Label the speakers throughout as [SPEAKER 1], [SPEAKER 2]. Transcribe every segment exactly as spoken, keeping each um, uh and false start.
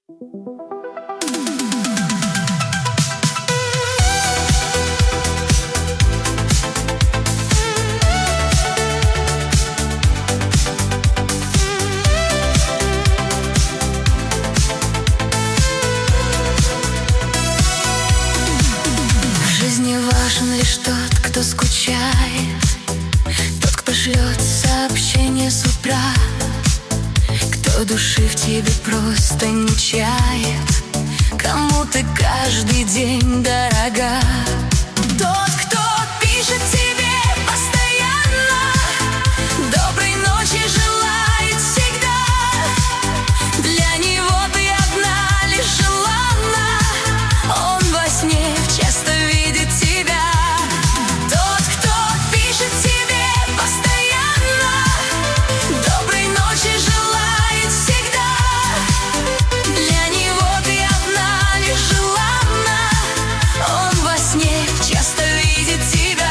[SPEAKER 1] В жизни важен лишь тот, кто скучает, тот, кто шлет сообщение с утра, кто души в тебе просто не чает, кому ты каждый день дорога. Тот, кто пишет тебе постоянно, доброй ночи желает всегда. Для него ты одна лишь желанна, он во сне часто видит тебя. Тот, кто пишет тебе постоянно, доброй ночи желает всегда. Для него ты одна лишь желанна, он во сне часто видит тебя.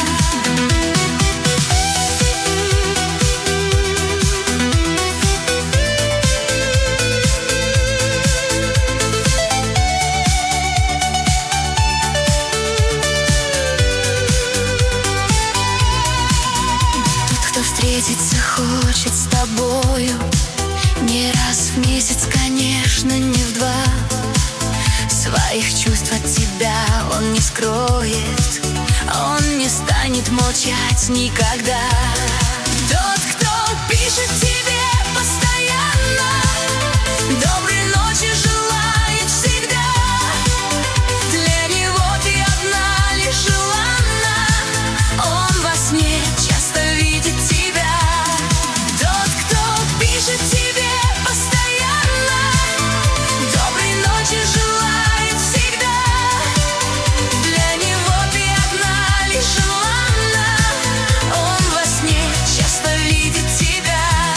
[SPEAKER 1] Тот, кто встретиться хочет с тобою не раз в месяц, конечно, не в два. Своих чувств от тебя он не скроет, он не станет молчать никогда. Тот, кто пишет тебе постоянно, доброй ночи желает всегда. Для него ты одна лишь желанна, он во сне часто видит тебя. Тот, кто пишет тебе постоянно, доброй ночи желает всегда. Для него ты одна лишь желанна, он во сне часто видит тебя.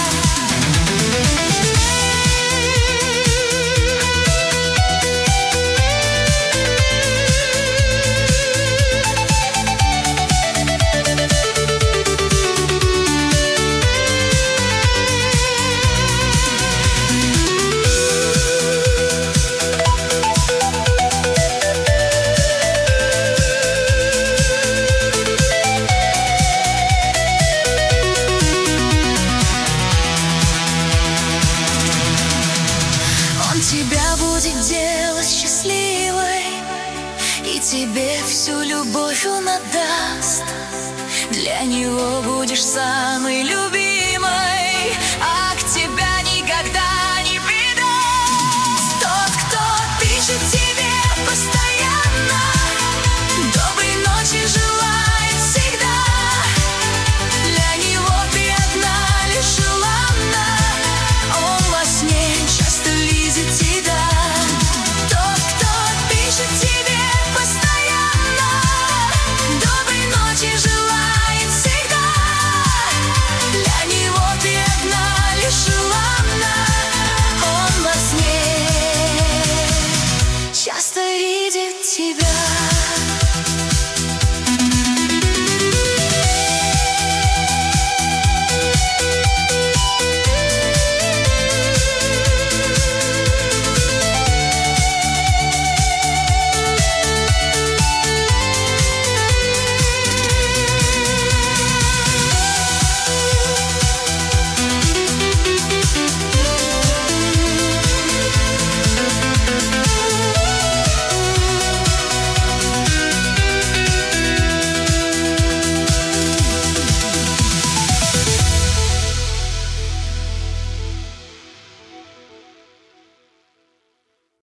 [SPEAKER 1] Он тебя будет делать счастливой, и тебе всю любовь он отдаст. Для него будешь самый любимый.